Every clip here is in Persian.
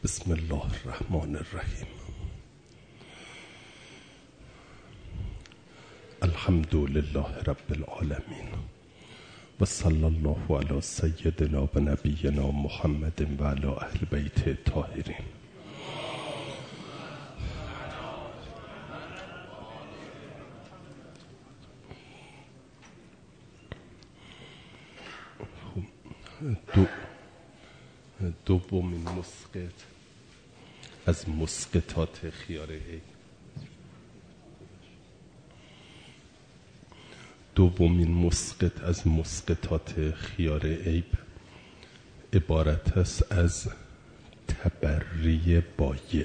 بسم الله الرحمن الرحیم. الحمد لله رب العالمین و صلی الله علی سیدنا و نبینا محمد و علی اهل بیت الطاهرین. دومین مسقط از مسقطات خیار عیب. دومین مسقط از مسقطات خیار عیب عبارت است از تبری بایع،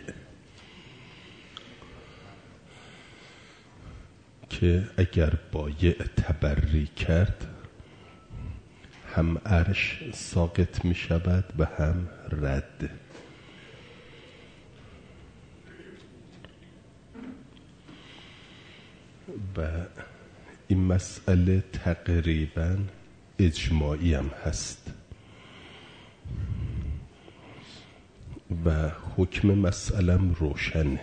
که اگر بایع تبری کرد هم عرش ساقط می شود و هم رد. و این مسئله تقریبا اجماعی هم هست و حکم مسئلم روشنه،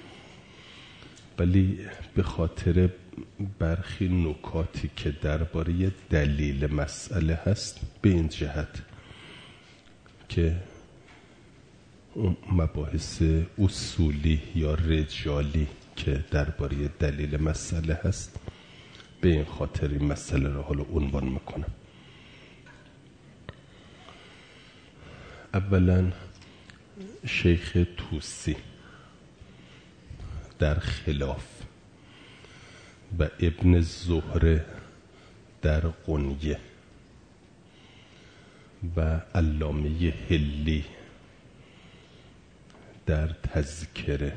ولی به خاطر برخی نکاتی که درباره دلیل مسئله هست به این جهت که مباحث اصولی یا رجالی که درباره دلیل مسئله هست، به این خاطر این مسئله را حالا عنوان میکنم. اولا شیخ طوسی در خلاف و ابن زهره در غنیه و علامه حلی در تذکره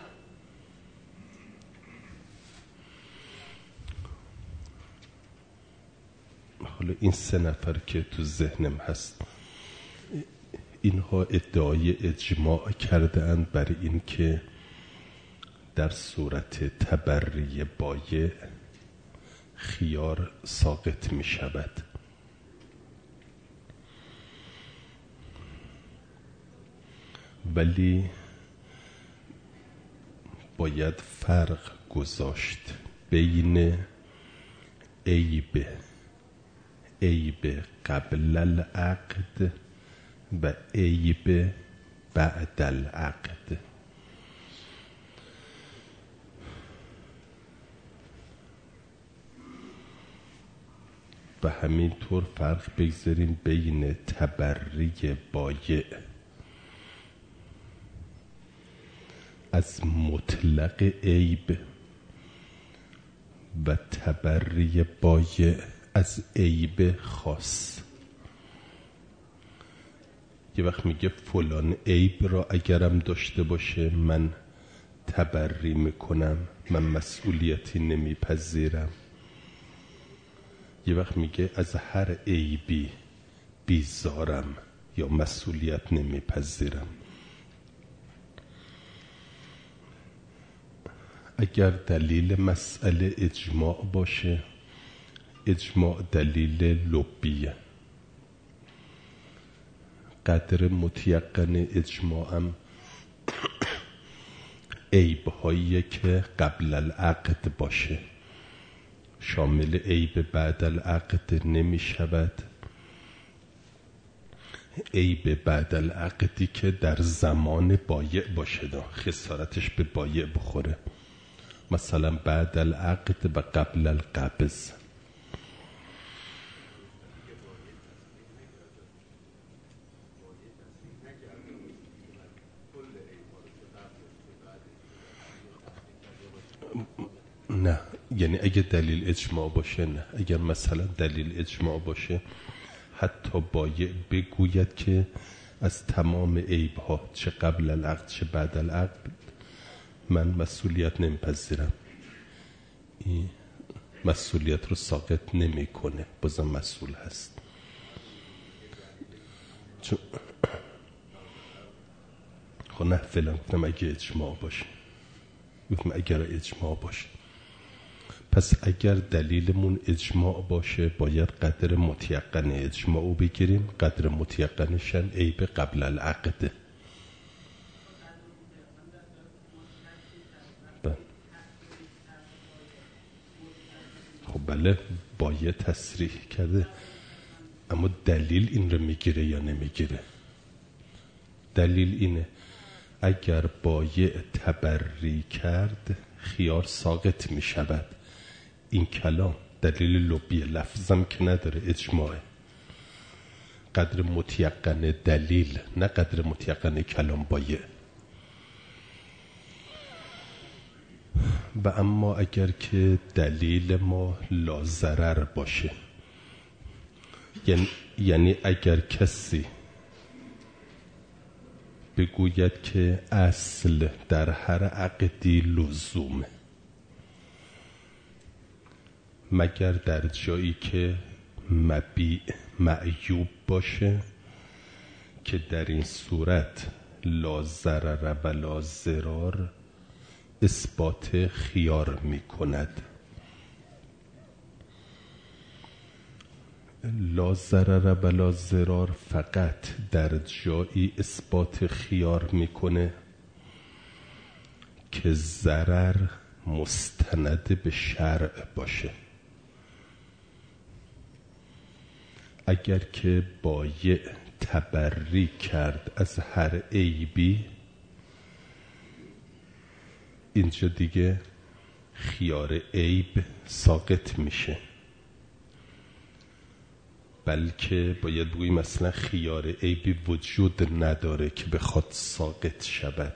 حالا این 3 نفر که تو ذهنم هست، اینها ادعای اجماع کرده اند برای این که در صورت تبری بایع خیار ساقط می شود. ولی باید فرق گذاشت بین عیب قبل العقد و عیب بعد العقد. و همینطور فرق بگذاریم بین تبری بایع از مطلق عیب و تبری بایع از عیب خاص. یه وقت میگه فلان عیب را اگرم داشته باشه من تبری میکنم، من مسئولیتی نمیپذیرم. یه وقت میگه از هر عیبی بیزارم یا مسئولیت نمیپذیرم. اگر دلیل مسئله اجماع باشه، اجماع دلیل لبیه. قدر متیقن اجماعم عیب‌هایی که قبل العقد باشه، شامل عیب بعد العقد نمی شود. عیب بعد العقدی که در زمان بایع باشه، خسارتش به بایع بخوره، مثلا بعد العقد و قبل القبض. نه، یعنی اگه دلیل اجماع باشه نه. اگر مثلا دلیل اجماع باشه حتی بایع بگوید که از تمام عیب‌ها چه قبل العقد چه بعد العقد من مسئولیت نمیپذیرم، این مسئولیت رو ساقط نمیکنه، بازم مسئول هست. چون خب نه فعلا گفتم اگه اجماع باشه، گفتم اگر اجماع باشه. پس اگر دلیلمون اجماع باشه باید قدر متیقن اجماع رو بگیریم. قدر متیقنشن عیب قبل العقده. بله بایه تصریح کرده، اما دلیل این رو میگیره یا نمیگیره؟ دلیل اینه اگر بایع تبری کرد خیار ساقط می شود. این کلام دلیل لبی لفظم که نداره، اجماعه. قدر متیقن دلیل نه قدر متیقن کلام بایع. و اما اگر که دلیل ما لازرر باشه، یعنی اگر کسی بگوید که اصل در هر عقدی لزومه مگر در جایی که مبیع معیوب باشه، که در این صورت لا ضرر و لا ضرار اثبات خیار می کند. لا ضرر و لا ضرار فقط در جایی اثبات خیار میکنه که ضرر مستند به شرع باشه. اگر که بایع تبری کرد از هر عیبی، اینجا دیگه خیار عیب ساقط میشه، بلکه باید بگوییم مثلا خیار عیبی وجود نداره که بخواد ساقط شود،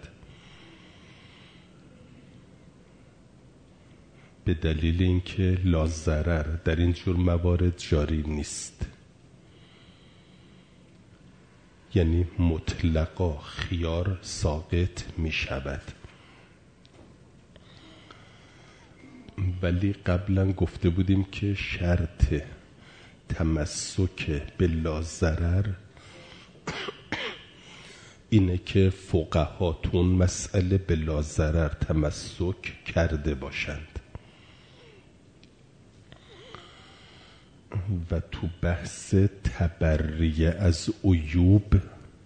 به دلیل اینکه لا ضرر در این جور موارد جاری نیست. یعنی مطلقا خیار ساقط می شود. ولی قبلا گفته بودیم که شرط تمسک به لا ضرر اینه که فقها تو اون مسئله به لا ضرر تمسک کرده باشند و تو بحث تبریه از عیوب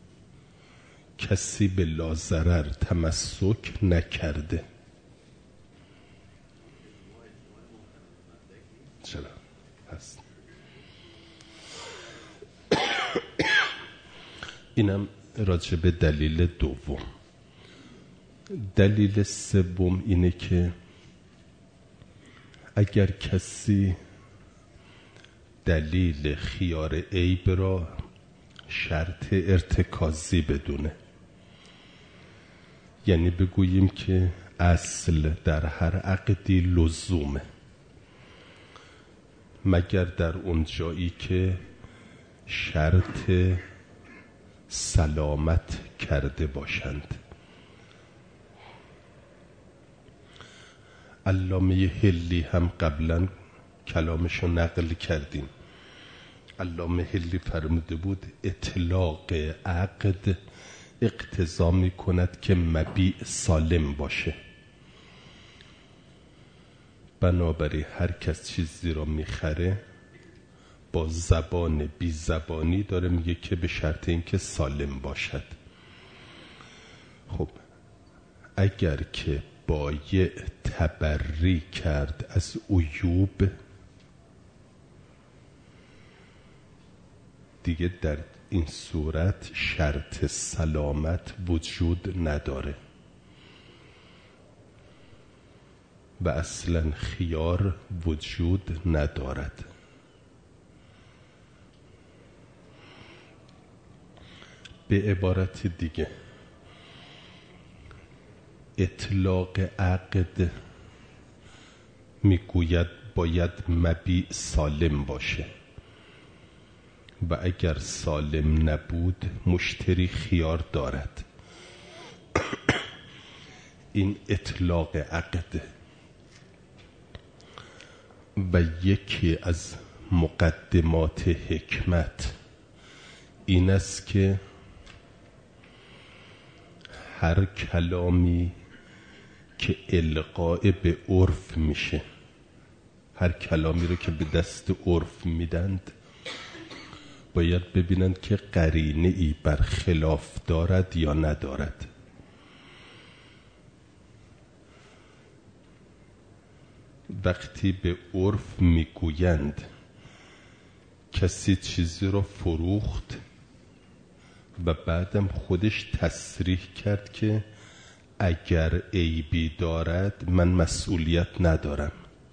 کسی به لا ضرر تمسک نکرده. چرا؟ هست. اینم راجع به دلیل دوم. دلیل سوم اینه که اگر کسی دلیل خیار عیب را شرط ارتکازی بدونه، یعنی بگوییم که اصل در هر عقدی لزومه مگر در اون جایی که شرط سلامت کرده باشند. علامه حلی هم قبلا کلامشو نقل کردیم. علامه حلی فرموده بود اطلاق عقد اقتضا می کند که مبیع سالم باشه، بنابراین هر کس چیزی را میخره با زبان بی زبانی داره میگه که به شرط اینکه سالم باشد. خب اگر که بایع تبری کرد از عیوب، دیگه در این صورت شرط سلامت وجود نداره و اصلا خیار وجود ندارد. به عبارت دیگه اطلاق عقد میگوید باید مبیع سالم باشه و اگر سالم نبود مشتری خیار دارد. این اطلاق عقد و یکی از مقدمات حکمت این است که هر کلامی که القاء به عرف میشه، هر کلامی رو که به دست عرف میدند باید ببینند که قرینه ای بر خلاف دارد یا ندارد. وقتی به عرف میگویند کسی چیزی رو فروخت و بعدم خودش تصریح کرد که اگر عیبی دارد من مسئولیت ندارم،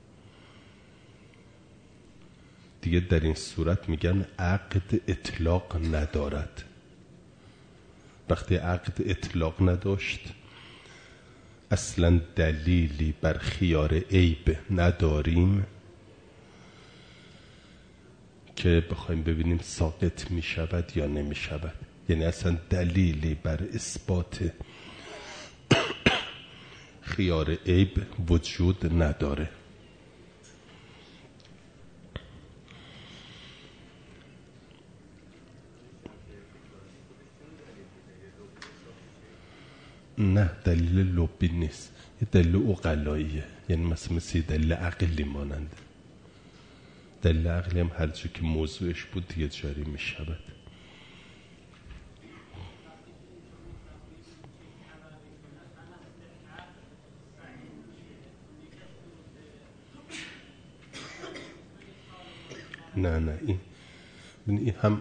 دیگه در این صورت میگن عقد اطلاق ندارد. وقتی عقد اطلاق نداشت، اصلا دلیلی بر خیار عیب نداریم که بخوایم ببینیم ساقط می شود یا نمی شود. یعنی اصلا دلیلی بر اثبات خیار عیب وجود نداره. نه، دلیل لبی نیست، یه دلیل عقلاییه. یعنی مثل دلیل عقلی ماننده. دلیل عقلی هم هر چی که موضوعش بود دیگه جاری می شود. نه این هم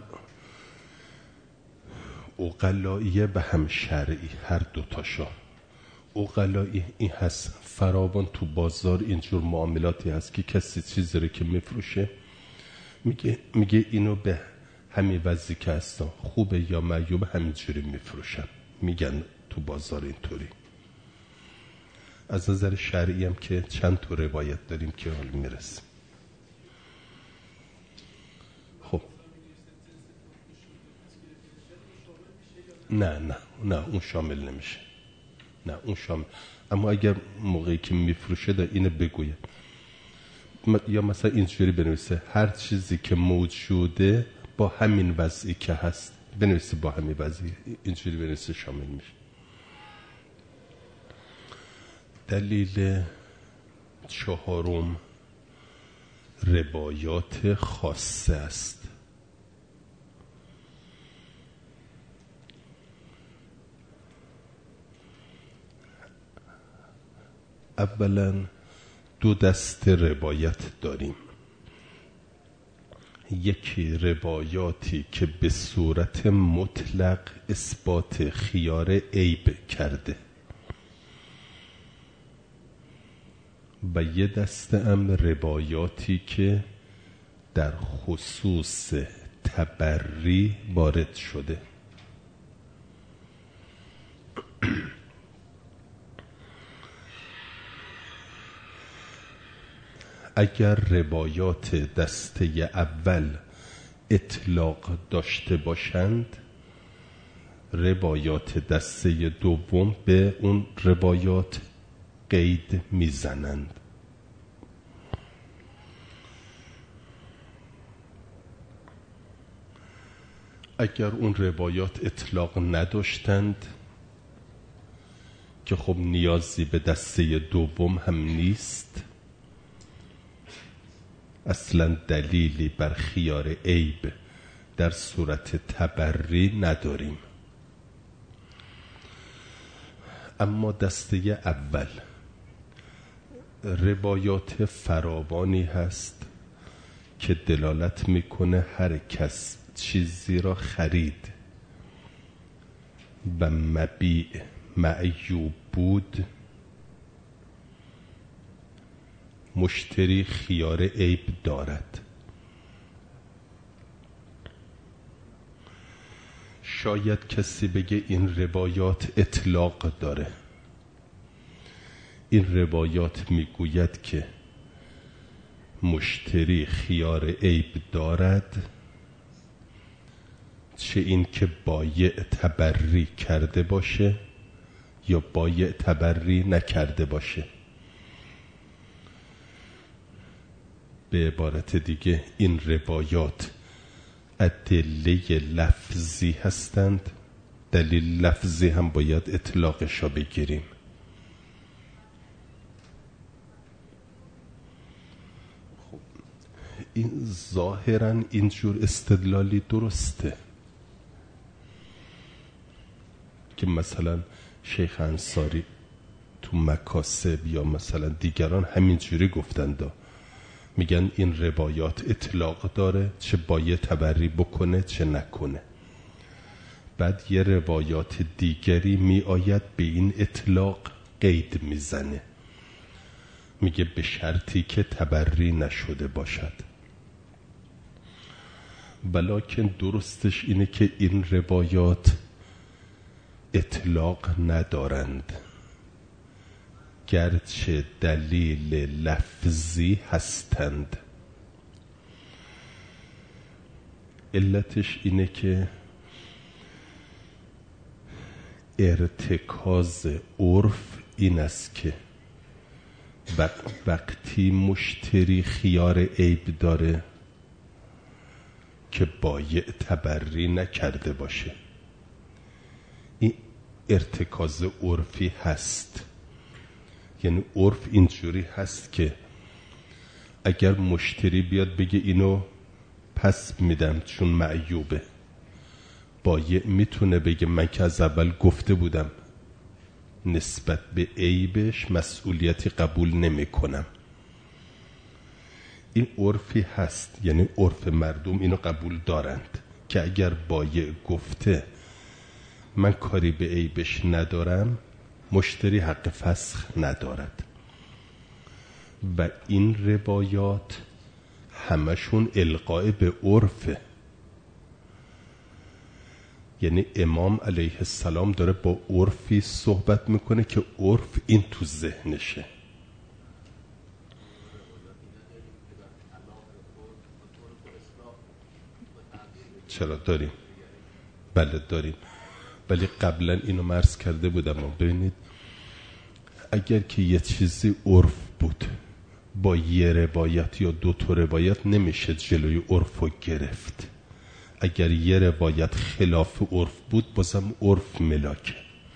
عقلاییه و هم شرعی، هر دوتاشا. عقلایی این هست، فراوان تو بازار اینجور معاملاتی هست که کسی چیزی رو که میفروشه میگه اینو به همین وضعی که هستم خوبه یا معیوب همینجوری میفروشم. میگن تو بازار اینطوری. از نظر شرعی هم که چند تا روایت داریم که حال میرسیم. خب نه اون شامل نمیشه. نه اون شامل. اما اگر موقعی که میفروشه دا اینو بگویه، یا مثلا اینجوری بنویسه هر چیزی که موجوده با همین وضعی که هست بنویسه با همین وضعی، اینجوری بنویسه شامل میشه. دلیل چهارم روایات خاصه است. اولا دو دست روایت داریم. یکی روایاتی که به صورت مطلق اثبات خیار عیب کرده و یه دسته هم روایاتی که در خصوص تبری وارد شده. اگر روایات دسته اول اطلاق داشته باشند، روایات دسته دوم به اون روایات قید میزنند. اگر اون روایات اطلاق نداشتند که خب نیازی به دسته دوم هم نیست، اصلا دلیلی بر خیار عیب در صورت تبری نداریم. اما دسته اول روایات فراوانی هست که دلالت میکنه هر کس چیزی را خرید و مبیع معیوب بود، مشتری خیار عیب دارد. شاید کسی بگه این روایات اطلاق داره. این روایات میگوید که مشتری خیار عیب دارد، چه این که بایع تبری کرده باشه یا بایع تبری نکرده باشه. به عبارت دیگه این روایات ادله لفظی هستند. دلیل لفظی هم باید اطلاقش را بگیریم. خب این ظاهرا اینجور استدلالی درسته که مثلا شیخ انصاری تو مکاسب یا مثلا دیگران همینجوری گفتند، میگن این روایات اطلاق داره، چه باید تبری بکنه چه نکنه. بعد یه روایات دیگری می آید به این اطلاق قید میزنه، میگه به شرطی که تبری نشده باشد. بلکن درستش اینه که این روایات اطلاق ندارند، گرچه دلیل لفظی هستند. علتش اینه که ارتکاز عرف این است که وقتی مشتری خیار عیب داره که بایع تبری نکرده باشه، این ارتکاز عرفی هست. یعنی عرف اینجوری هست که اگر مشتری بیاد بگه اینو پس میدم چون معیوبه، بایع میتونه بگه من که از اول گفته بودم نسبت به عیبش مسئولیتی قبول نمی کنم. این عرفی هست، یعنی عرف مردم اینو قبول دارند که اگر بایع گفته من کاری به عیبش ندارم، مشتری حق فسخ ندارد. و این روایات همشون القاء به عرفه. یعنی امام علیه السلام داره با عرفی صحبت میکنه که عرف این تو ذهنشه. چرا داریم؟ بله داریم، ولی قبلا اینو مرز کرده بودم. ببینید اگر که یه چیزی عرف بود، با یه روایت یا دو تا روایت نمیشه جلوی عرف رو گرفت. اگر یه روایت خلاف عرف بود بازم عرف ملاکه.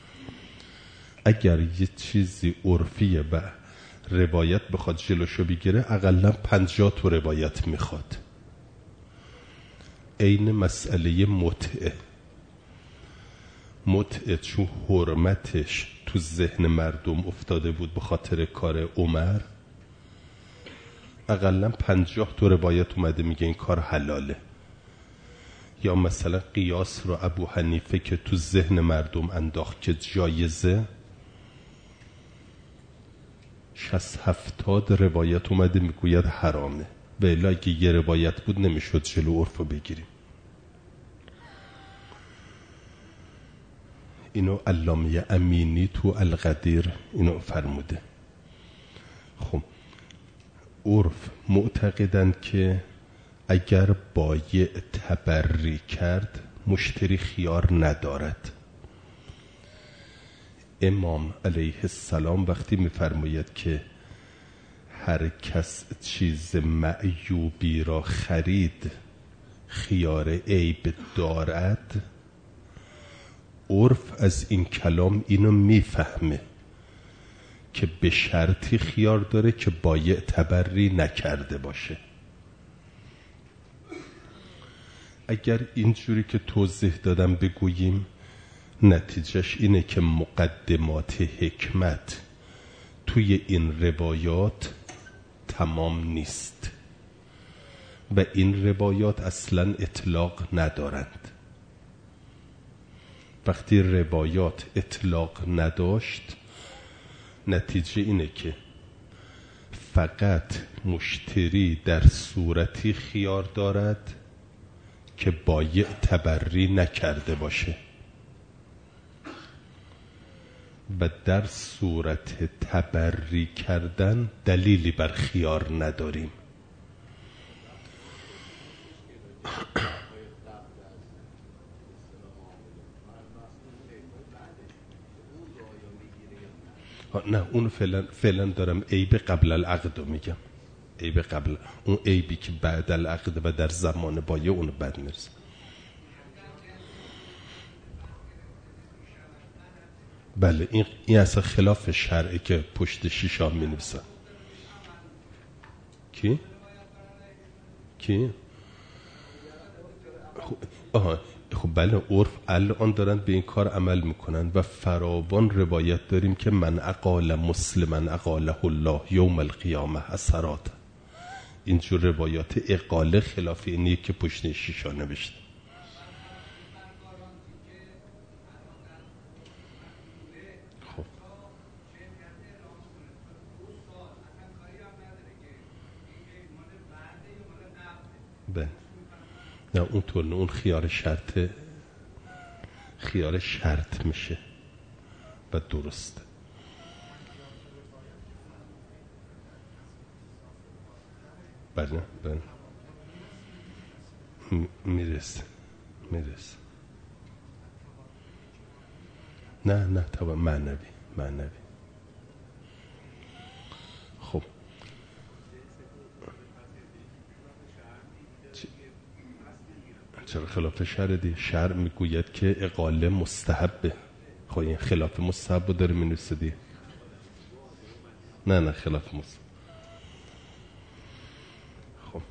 اگر یه چیزی عرفیه و روایت بخواد جلوشو بگیره، اقلا 50 تا روایت میخواد. عین مسئله متعه چون حرمتش تو ذهن مردم افتاده بود به خاطر کار عمر، اقلا 50 تا روایت اومده میگه این کار حلاله. یا مثلا قیاس رو ابو حنیفه که تو ذهن مردم انداخت که جایزه، 60-70 روایت اومده میگوید حرامه. و الا اگه یه روایت بود نمیشد جلو عرف رو بگیریم. اینو علامه امینی تو القدیر اینو فرموده. خب عرف معتقدند که اگر بایع تبری کرد مشتری خیار ندارد. امام علیه السلام وقتی میفرماید که هر کس چیز معیوبی را خرید خیار عیب دارد، عرف از این کلام اینو میفهمه که به شرطی خیار داره که بایع تبری نکرده باشه. اگر اینجوری که توضیح دادم بگوییم، نتیجهش اینه که مقدمات حکمت توی این روایات تمام نیست و این روایات اصلا اطلاق ندارند. وقتی روایات اطلاق نداشت، نتیجه اینه که فقط مشتری در صورتی خیار دارد که بایع تبری نکرده باشه و در صورت تبری کردن دلیلی بر خیار نداریم. نه اون فعلا دارم عیب قبل العقد رو میگم. عیب قبل، اون عیبی که بعد العقد و در زمان بایع اونو بعد میرسه. بله این اصلا خلاف شرعه که پشت شیشا می نویسن. کی؟ خب بله، عرف الان دارن به این کار عمل میکنن و فراوان روایت داریم که من اقال مسلما اقاله الله یوم القیامه اثرات. اینجور روایات اقاله خلاف اینیه که پشت شیشا نوشته. خب بله، نه اونطور نه، اون خیار شرط میشه و درسته. بله بله، میرسه. نه طبعا معنوی. خب چرا خلاف شرع دی؟ شرع میگوید که اقاله مستحبه. خب این خلاف مستحب رو داره مینویسه دی؟ نه خلاف مستحب. خب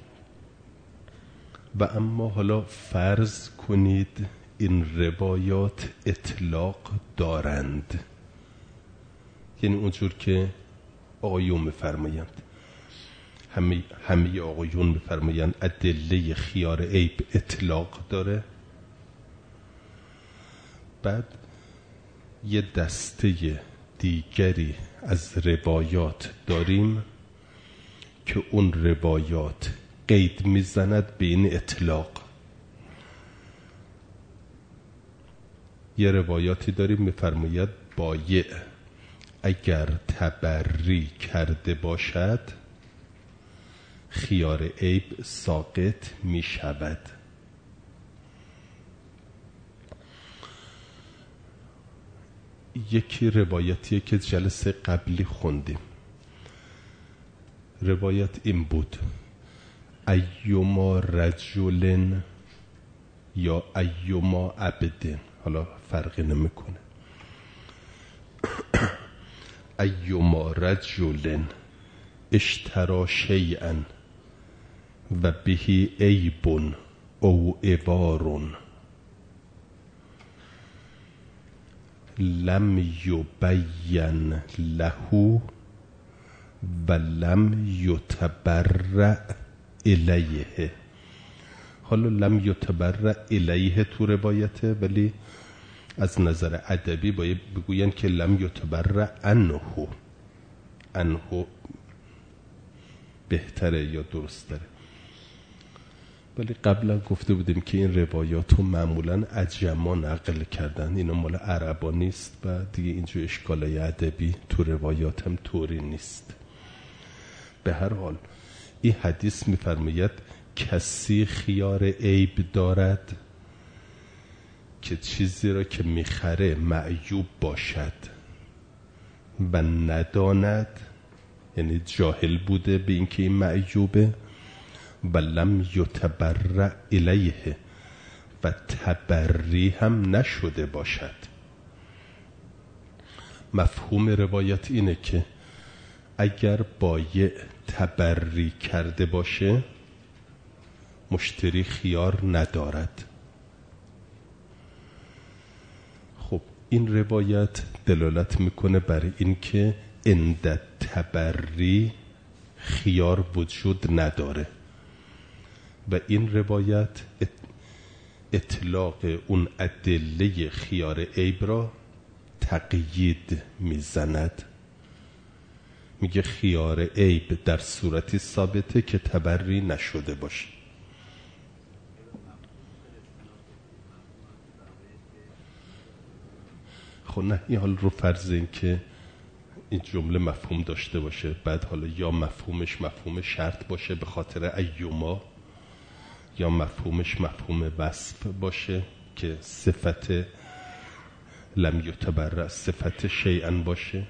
و اما حالا فرض کنید این روایات اطلاق دارند، یعنی اونجور که آقایون میفرمایند، همه آقایون میفرمایند ادله خیار عیب اطلاق داره. بعد یه دسته دیگری از روایات داریم که اون روایات قید میزند به این اطلاق. یه روایاتی داریم میفرماید بایع اگر تبری کرده باشد خیار عیب ساقط می شود. یکی روایتیه که جلسه قبلی خوندیم. روایت این بود ایوما رجل یا ایوما عبد، حالا فرقی نمیکنه، ایوما رجل اشترا شیئا و بهی عیب او عوار لم یبین له و لم یتبرع الیه. حالا لم یتبرع الیه تو روایته، ولی از نظر ادبی باید بگوین که لم یتبرع عنه بهتره یا درست داره. ولی قبلا گفته بودیم که این روایات رو معمولا عجما نقل کردن، اینا مال عربا نیست و دیگه اینجور اشکالای ادبی تو روایات هم طوری نیست. به هر حال این حدیث میفرماید کسی خیار عیب دارد که چیزی را که میخره معیوب باشد و نداند، یعنی جاهل بوده به اینکه این معیوبه، و لم یتبرع الیه و تبری هم نشده باشد. مفهوم روایت اینه که اگر بایع تبری کرده باشه مشتری خیار ندارد. خب این روایت دلالت میکنه بر این که عند تبری خیار وجود نداره و این روایت اطلاق اون ادله خیار عیب را تقیید میزند. میگه خیار عیب در صورتی ثابته که تبری نشده باشه. خب نه، این حال رو فرض این که این جمله مفهوم داشته باشه، بعد حالا یا مفهومش مفهوم شرط باشه به خاطر ایوما، یا مفهومش مفهوم وصف باشه که صفت لم یتبرع صفت شیئا باشه،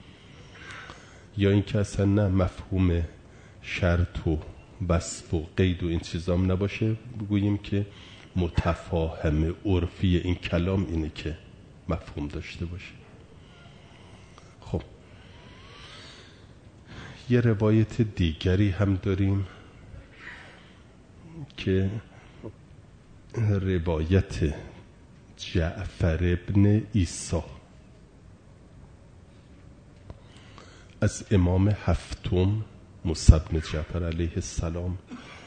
یا این که اصلا نه مفهوم شرط و وصف و قید و این چیزام نباشه، بگوییم که متفاهم عرفی این کلام اینه که مفهوم داشته باشه. خب یه روایت دیگری هم داریم که روایت جعفر ابن عیسی از امام هفتم موسی بن جعفر علیه السلام.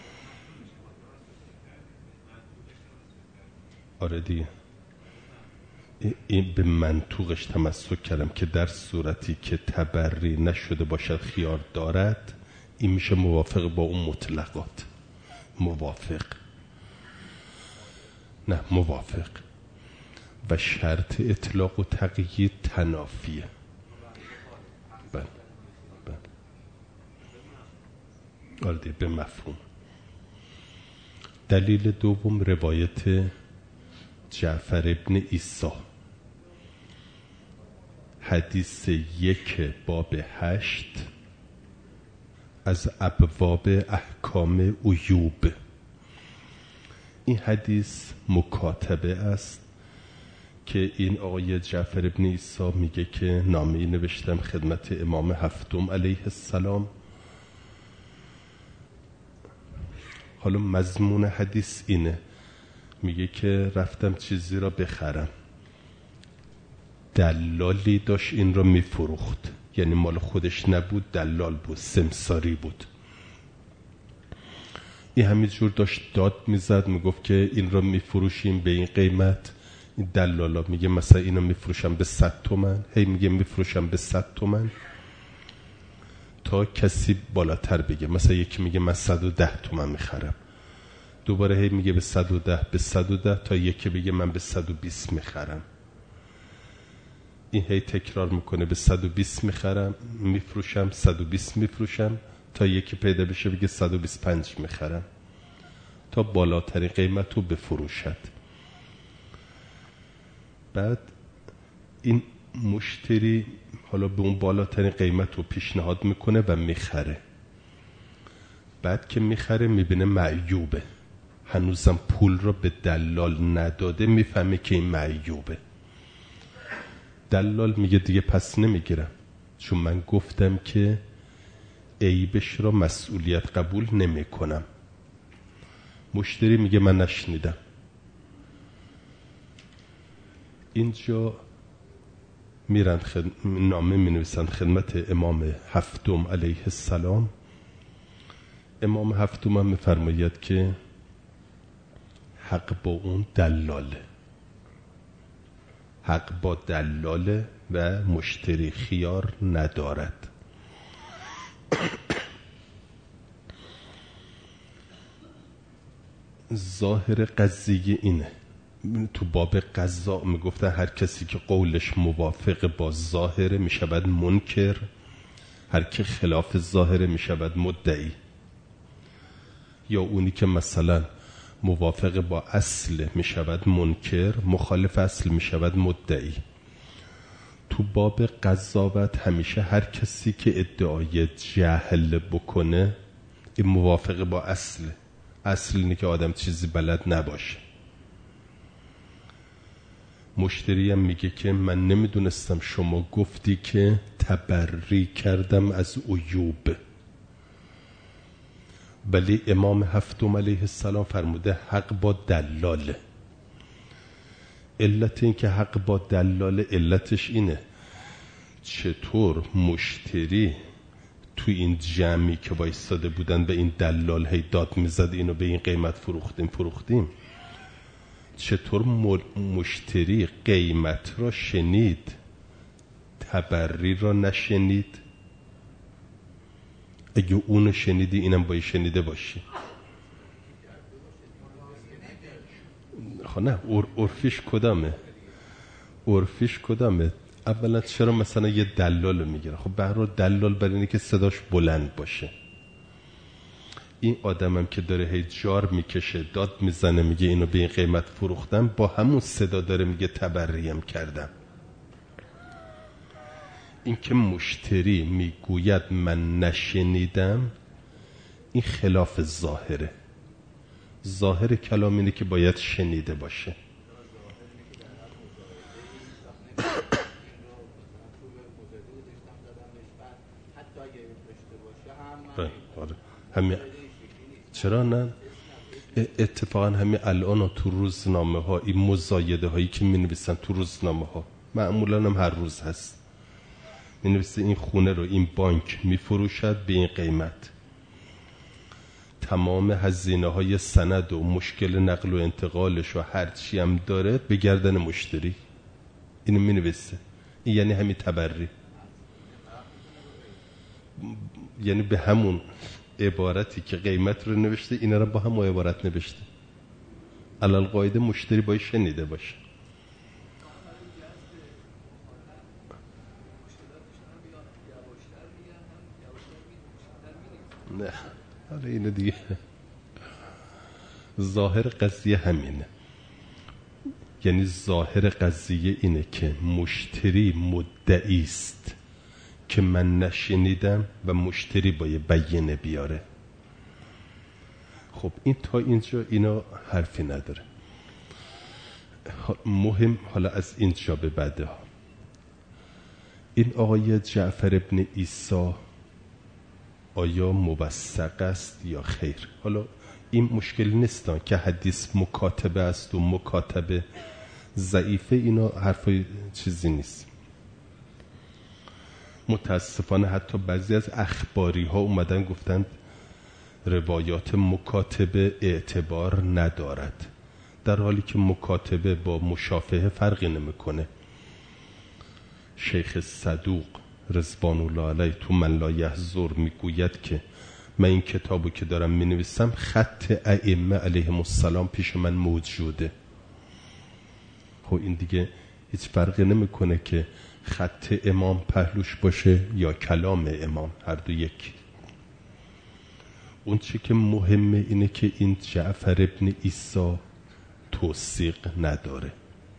آره دیگه، این به منطوقش تمسک کردم که در صورتی که تبری نشده باشد خیار دارد، این میشه موافق با اون مطلقات. موافق نه موافق. و شرط اطلاق و تقیید تنافیه. بله بله، آره دیگه، به مفهوم. دلیل دوم روایت جعفر ابن عیسی، حدیث 1 باب 8 از ابواب احکام عیوب. این حدیث مکاتبه است که این آقای جعفر ابن عیسی میگه که نامه‌ای نوشتم خدمت امام هفتم علیه السلام. حالا مضمون حدیث اینه، میگه که رفتم چیزی را بخرم، دلالی داشت این را میفروخت، یعنی مال خودش نبود، دلال بود، سمساری بود. این همینجور داشت داد میزد، میگفت که این را میفروشیم به این قیمت. این دلالا میگه مثلا اینو میفروشم به 100 تومن، هی میگه میفروشم به 100 تومن، تا کسی بالاتر بگه. مثلا یکی میگه من 110 تومن میخرم، دوباره هی میگه به 110 به 110 تا یکی بگه من به 120 میخرم. این هی تکرار میکنه، به 120 میخرم میفروشم، 120 میفروشم، تا یکی پیدا بشه بگه 125 میخرم، تا بالاترین قیمت رو بفروشد. بعد این مشتری حالا به اون بالاترین قیمت رو پیشنهاد میکنه و میخره. بعد که میخره میبینه معیوبه، هنوزم پول رو به دلال نداده، میفهمه که این معیوبه. دلال میگه دیگه پس نمیگیرم، چون من گفتم که عیبش را مسئولیت قبول نمی کنم. مشتری میگه من نشنیدم. اینجا میرن نامه می نویسن خدمت امام هفتم علیه السلام. امام هفتم هم میفرماید که حق با اون دلاله، حق با دلاله و مشتری خیار ندارد. ظاهر قضیه اینه، تو باب قضا میگفتن هر کسی که قولش موافق با ظاهره میشود منکر، هر که خلاف ظاهره میشود مدعی. یا اونی که مثلا موافق با اصل میشود منکر، مخالف اصل میشود مدعی. تو باب قضاوت همیشه هر کسی که ادعای جهل بکنه این موافق با اصل اینه که آدم چیزی بلد نباشه. مشتری هم میگه که من نمیدونستم شما گفتی که تبری کردم از عیوب، ولی امام هفتم علیه السلام فرموده حق با دلاله. علت این که حق با دلاله، علتش اینه چطور مشتری تو این جمعی که وایستاده بودن به این دلال هی داد میزد اینو به این قیمت فروختیم، چطور مشتری قیمت را شنید تبری را نشنید؟ اگه اونو شنیدی اینم باید شنیده باشی. خب نه، عرفیش کدامه؟ اولا چرا مثلا یه دلال میگیره؟ خب به هر حال دلال برای اینه که صداش بلند باشه. این آدمم که داره هی جار میکشه، داد میزنه، میگه اینو به این قیمت فروختم، با همون صدا داره میگه تبریم کردم. این که مشتری میگوید من نشنیدم، این خلاف ظاهره. ظاهر کلام اینه که باید شنیده باشه. همین چرا نه؟ اتفاقا همین الان تو روزنامه ها این مزایده هایی که می نویسن تو روزنامه ها معمولا هم هر روز هست، می نویسه این خونه رو این بانک می فروشد به این قیمت، تمام هزینه های سند و مشکل نقل و انتقالش و هر چی هم داره به گردن مشتری. اینو می نویسه. این یعنی همین تبری، یعنی به همون عبارتی که قیمت رو نوشته اینا رو با همون عبارت نوشته. علل قاعده مشتری باید شنیده باشه. نه حالا اینو دیگه ظاهر قضیه همینه. یعنی ظاهر قضیه اینه که مشتری مدعی است که من نشنیدم و مشتری باید بیانیه بیاره. خب این تا اینجا اینا حرفی نداره. مهم حالا از اینجا به بعده ها، این آقای جعفر ابن عیسی آیا موثق است یا خیر؟ حالا این مشکل نیستن که حدیث مکاتبه است و مکاتبه ضعیفه، اینا حرفای چیزی نیست. متاسفانه حتی بعضی از اخباری ها اومدن گفتند روایات مکاتبه اعتبار ندارد، در حالی که مکاتبه با مشافهه فرقی نمیکنه. شیخ صدوق رضوان الله علیه تو من لا یحضر میگوید که من این کتابو که دارم مینویسم خط ائمه علیهم السلام پیش من موجوده. خب این دیگه هیچ فرقی نمیکنه که خط امام پهلوش باشه یا کلام امام، هر دو یک. اون چی که مهمه اینه که این جعفر ابن عیسی توثیق نداره.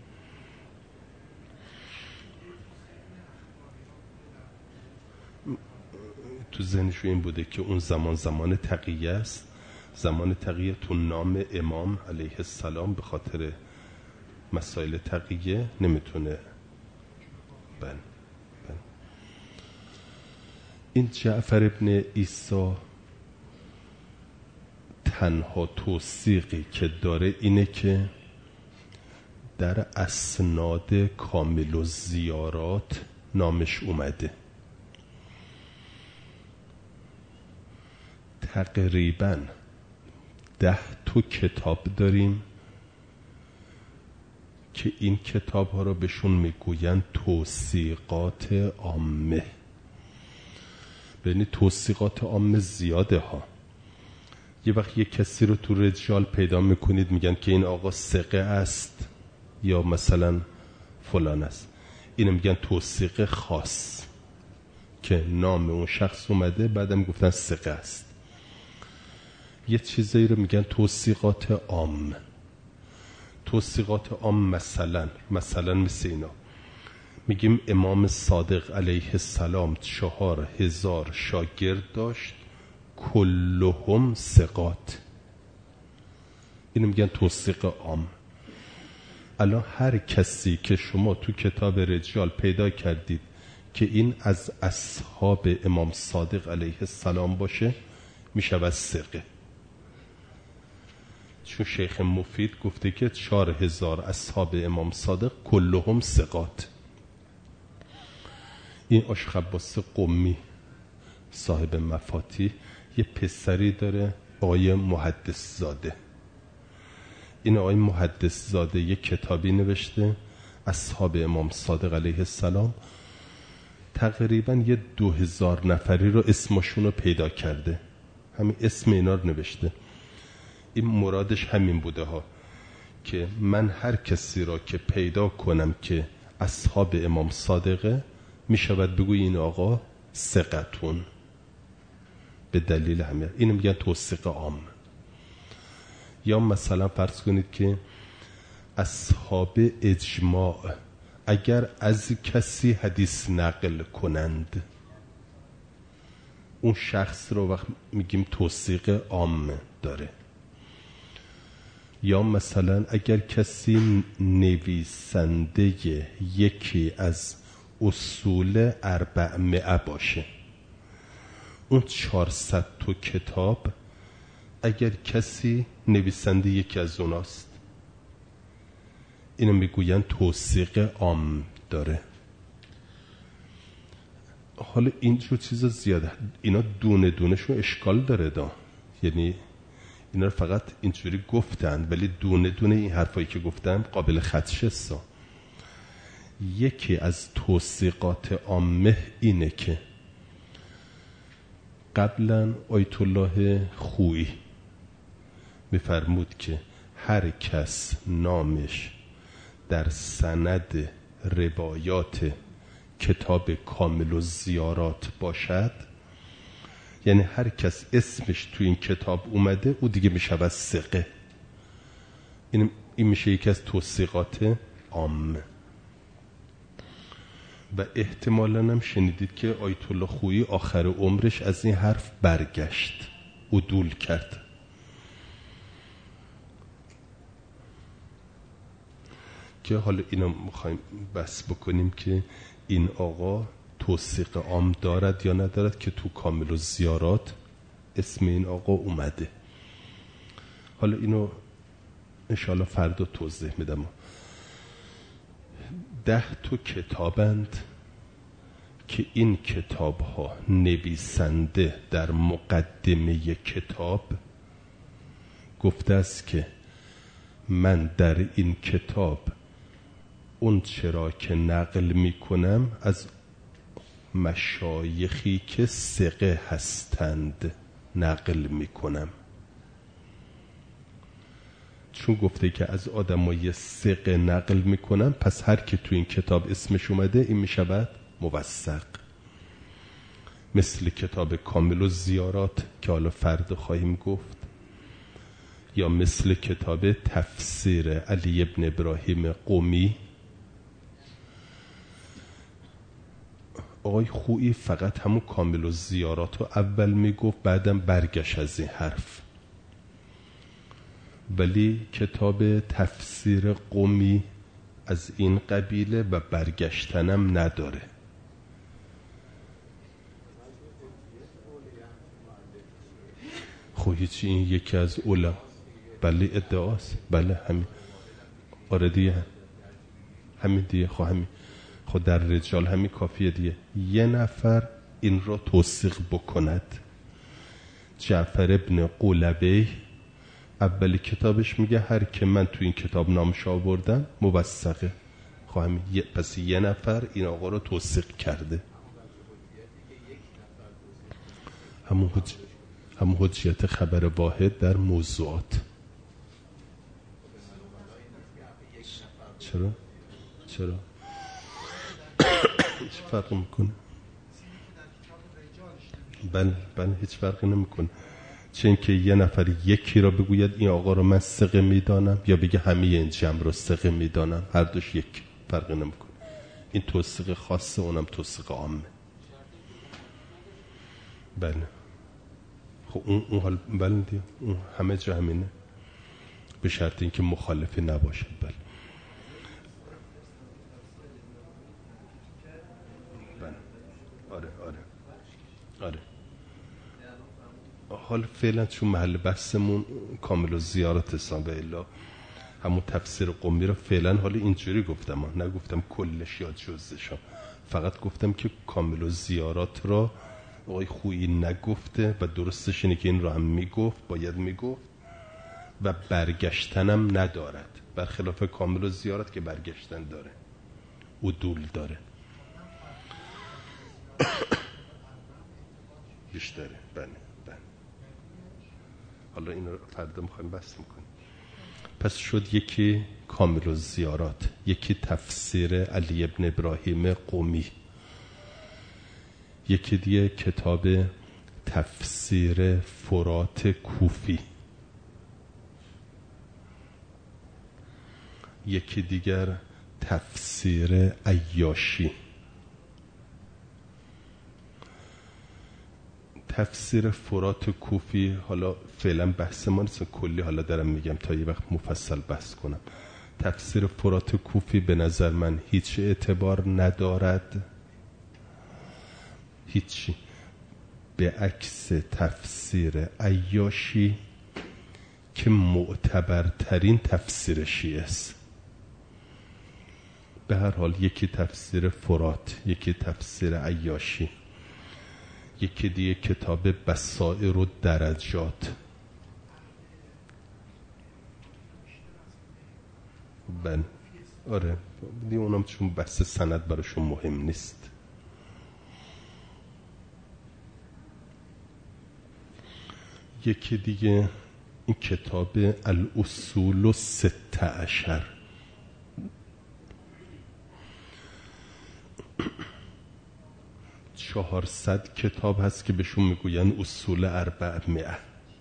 تو ذهنشو این بوده که اون زمان تقیه است، زمان تقیه تو نام امام علیه السلام به خاطر مسائل تقیه نمیتونه. بله. این جعفر ابن عیسی تنها توثیقی که داره اینه که در اسناد کامل الزیارات نامش اومده. تقریباً 10 کتاب داریم که این کتاب ها رو بهشون میگوین توثیقات عامه. یعنی توثیقات عامه زیاده ها. یه وقت یه کسی رو تو رجال پیدا میکنید میگن که این آقا ثقه است یا مثلا فلان است، اینو میگن توثیق خاص که نام اون شخص اومده بعدم گفتن ثقه است. یه چیزایی رو میگن توثیقات عام. توثیقات عام مثلا مثل اینا میگیم امام صادق علیه السلام 4000 شاگرد داشت کلهم ثقات، اینو میگن توثیق عام. الان هر کسی که شما تو کتاب رجال پیدا کردید که این از اصحاب امام صادق علیه السلام باشه میشود ثقه، چون شیخ مفید گفته که 4000 اصحاب امام صادق کلهم ثقات. این آشخ عباس قمی صاحب مفاتیح یه پسری داره آقای محدث زاده. این آقای محدث زاده یه کتابی نوشته اصحاب امام صادق علیه السلام، تقریبا یه 2000 نفری رو اسمشون رو پیدا کرده، همین اسم اینا رو نوشته. این مرادش همین بوده ها که من هر کسی را که پیدا کنم که اصحاب امام صادقه می شود بگوی این آقا ثقتون، به دلیل همین. اینو میگن توثیق عام. یا مثلا فرض کنید که اصحاب اجماع اگر از کسی حدیث نقل کنند اون شخص رو وقت میگیم توثیق عام داره. یا مثلا اگر کسی نویسنده یکی از اصول 400 باشه، اون 400 کتاب اگر کسی نویسنده یکی از اوناست، اینو میگوین توثیق عام داره. حالا اینجور چیزا زیاده، اینا دونه دونهشون اشکال داره یعنی اینا رو فقط اینجوری گفتن، ولی دونه دونه این حرفایی که گفتم قابل خدشه. یکی از توثیقات عامه اینه که قبلا آیت الله خویی میفرمود که هر کس نامش در سند روایات کتاب کامل الزیارات باشد، یعنی هر کس اسمش تو این کتاب اومده او دیگه میشود ثقه. این میشه یکی از توثیقات عامه. و احتمالاً هم شنیدید که آیت الله خویی آخر عمرش از این حرف برگشت، عدول کرد. که حالا اینا میخوایم بس بکنیم که این آقا توثیق عام دارد یا ندارد که تو کامل الزیارات اسم این آقا اومده. حالا اینو انشاءالله فردا توضیح میدم. 10 کتابند که این کتاب ها نویسنده در مقدمه کتاب گفته است که من در این کتاب اون چرا که نقل میکنم از مشایخی که ثقه هستند نقل میکنم. چون گفته که از آدمای ثقه نقل میکنم، پس هر که تو این کتاب اسمش اومده این میشود موثق. مثل کتاب کامل الزیارات که حالا فردا خواهیم گفت، یا مثل کتاب تفسیر علی ابن ابراهیم قمی. آقای خویی فقط همون کامل الزیارات رو اول میگفت، بعدم برگشت از این حرف. ولی کتاب تفسیر قمی از این قبیله و برگشتنم نداره. خب هیچی، این یکی از علما، بله ادعاست، بله همین، آره دیگه همین دیگه، خب در رجال همین کافیه دیگه. یه نفر این را توثیق بکند. جعفر ابن قولبی اولی کتابش میگه هر که من تو این کتاب نامش آوردم موثقه. خب پس یه نفر این آقا رو توثیق کرده. همون حجیت خبر واحد در موضوعات. چرا هیچ فرق میکنه؟ بله هیچ فرقی نمیکنه. چه اینکه یه نفر یکی را بگوید این آقا رو من ثقه میدانم، یا بگه همه این جمع رو ثقه میدانم، هر دوش یک فرقی نمیکنه. این توثیق خاصه، اونم توثیق عامه. بله خب اون حال بله دیگه، اون همه جا همینه، به شرط اینکه مخالفی نباشه. بله آره. حال فعلا چون محل بحثمون کامل الزیارات هستم و الا همون تفسیر قمی رو فعلا حالا اینجوری گفتم، نگفتم کلش یا جزش، فقط گفتم که کامل الزیارات را آقای خویی نگفته و درستش اینه که این رو هم میگفت، باید میگفت و برگشتنم ندارد، برخلاف کامل الزیارات که برگشتن داره، عدول داره بیشتره. بله حالا این رو فردا میخوایم بحث میکنیم. پس شد یکی کامل الزیارات، یکی تفسیر علی ابن ابراهیم قمی، یکی دیگه کتاب تفسیر فرات کوفی، یکی دیگر تفسیر عیاشی. تفسیر فرات کوفی حالا فعلا بحث ما نیست، کلی حالا دارم میگم تا یه وقت مفصل بحث کنم. تفسیر فرات کوفی به نظر من هیچ اعتبار ندارد، هیچی، به عکس تفسیر عیاشی که معتبرترین تفسیر شیعه است. به هر حال یکی تفسیر فرات، یکی تفسیر عیاشی، یکی دیگه کتاب بصائر و درجات. بله آره دیگه اونم چون بحث سند براشون مهم نیست. یکی دیگه این کتاب الاصول السته عشر، چهارصد کتاب هست که بهشون میگوین اصول 400.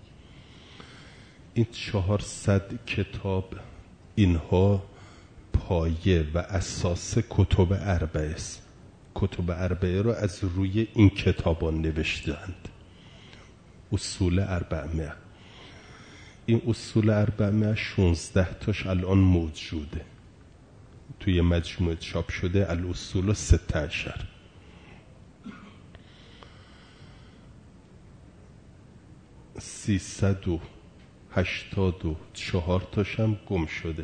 این 400 کتاب اینها پایه و اساس کتب اربعه است. کتب اربعه رو از روی این کتابان نوشتند. اصول 400. این اصول 400 16 تاش الان موجوده توی مجموعه چاپ شده الاصول السته عشر. 384 تاش هم گم شده.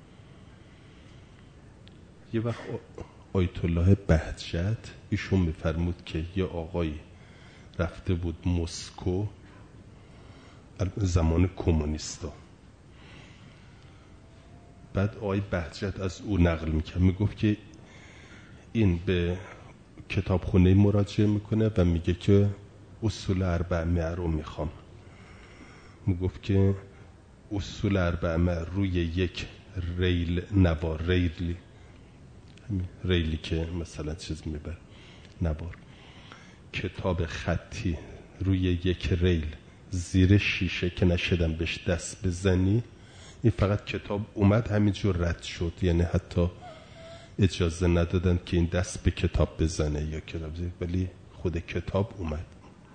یه وقت آیت الله بهجت ایشون میفرمود که یه آقایی رفته بود مسکو زمان کمونیستا، بعد آقای بهجت از او نقل میکرد، میگفت که این به کتابخونه مراجعه میکنه و میگه که اصول 400 رو میخوام. میگفت که اصول 400 روی یک ریل نوار، ریلی که مثلا چیز میبر نوار، کتاب خطی روی یک ریل زیر شیشه که نشدم بهش دست بزنی. این فقط کتاب اومد همینجور رد شد، یعنی حتی اجازه ندادن که این دست به کتاب بزنه یا کتاب زیر، ولی خود کتاب اومد.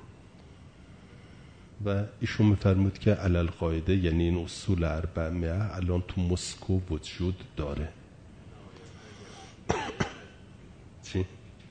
و ایشون میفرمود که علل قاعده یعنی این اصول 400 الان تو مسکو وجود داره. چی؟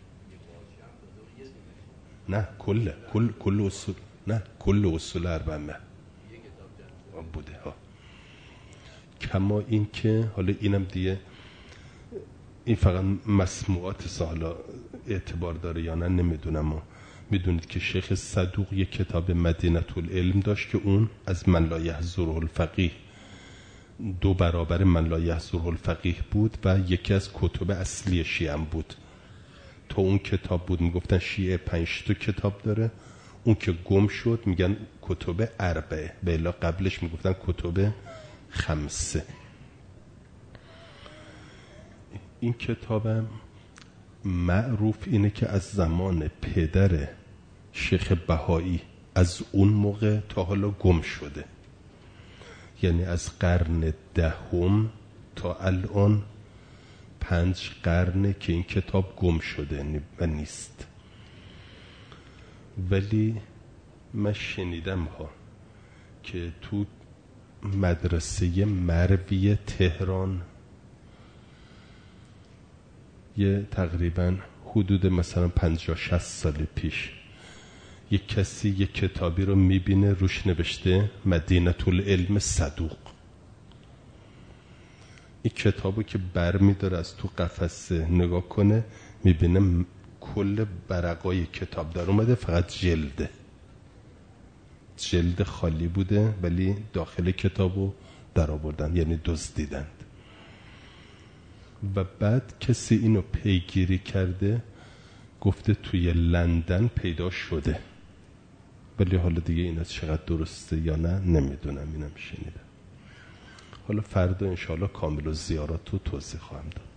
نه کل اصول، نه کل اصول 400 بوده ها. کما این که حالا اینم دیگه این فقط مسموعات سالا اعتبار داره یا نه نمیدونم. میدونید که شیخ صدوق یک کتاب مدینه العلم داشت که اون از من لا یحضره الفقیه 2 برابر من لا یحضره الفقیه بود و یکی از کتب اصلی شیعه هم بود. تا اون کتاب بود میگفتن شیعه 5 تا کتاب داره، اون که گم شد میگن کتب 4، بلا قبلش میگفتن کتب 5. این کتابم معروف اینه که از زمان پدر شیخ بهایی از اون موقع تا حالا گم شده، یعنی از قرن 10 تا الان 5 قرنه که این کتاب گم شده و نیست. ولی من شنیدم ها که تو مدرسه مروی تهران یه تقریبا حدود مثلا 50-60 سال پیش یک کسی یک کتابی رو میبینه روش نوشته مدینه العلم صدوق. این کتابو که بر میداره از تو قفسه نگاه کنه میبینه کل برقای کتاب در اومده، فقط جلد خالی بوده ولی داخل کتابو در آوردن، یعنی دزدیدند. و بعد کسی اینو پیگیری کرده گفته توی لندن پیدا شده، ولی حالا دیگه اینا چقدر درسته یا نه نمیدونم، اینم شنیدم. حالا فردا انشاءالله کامل و زیارات رو توضیح خواهم داد.